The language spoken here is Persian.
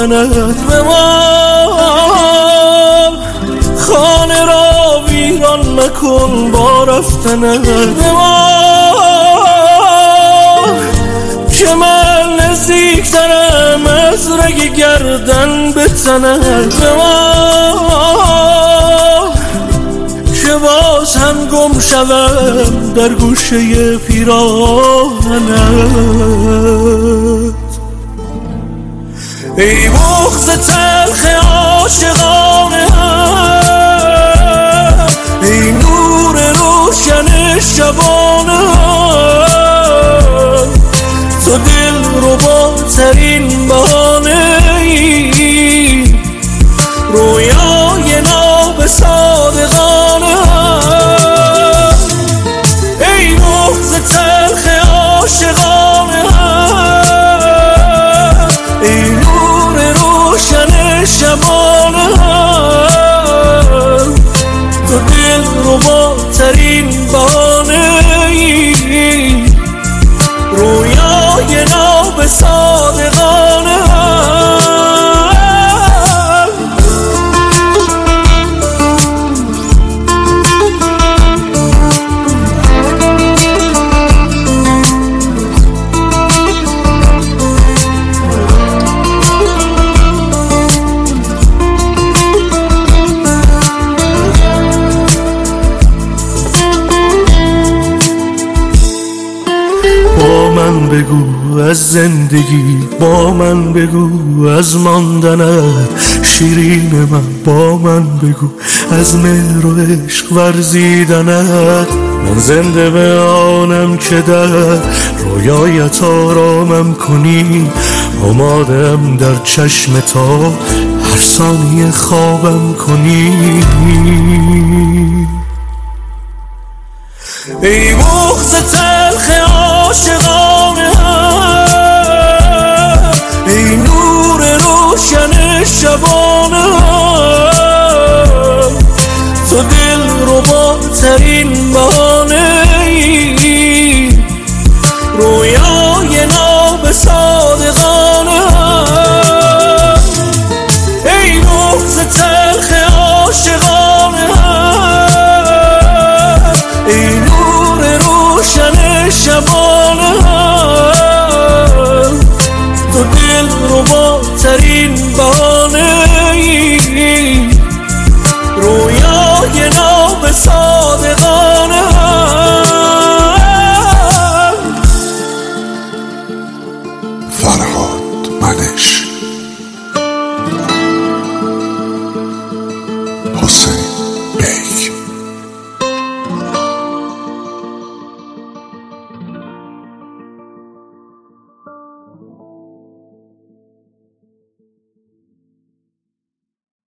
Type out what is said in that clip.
دادنت به ما. خانه را ویران نکن با رفتنت به ما، که من نزدیکترم از رگ گردن به تنت به ما، که باز هم گم شوم در گوشه پیراهنت. ای بغض تلخ عاشقانه هم، ای نور روشن شبانه هم، تو دل رباترین بهانه ای، رویای ناب صادقانه هم. ای بغض تلخ عاشقانه هم، ای نور روشن شبانه هم، تو دل رباترین بهانه ای، رویای ناب صادقانه هم. با من بگو از زندگی، با من بگو از ماندنت شیرین من، با من بگو از مهر و عشق ورزیدنت. من زنده به آنم که در رویایت آرامم کنی، آمادم در چشم تا هر ثانیه خوابم کنی. ای بغض تلخ عاشقانه هم، ای نور روشن شبانه هم، تو دل رباترین بهانه ای، رویای ناب صادقانه هم. ای بغض تلخ عاشقانه هم، ای نور روشن شبانه هم، تو دل رباترین بهانه ای، رویای ناب صادقانه هم. فرهاد منش.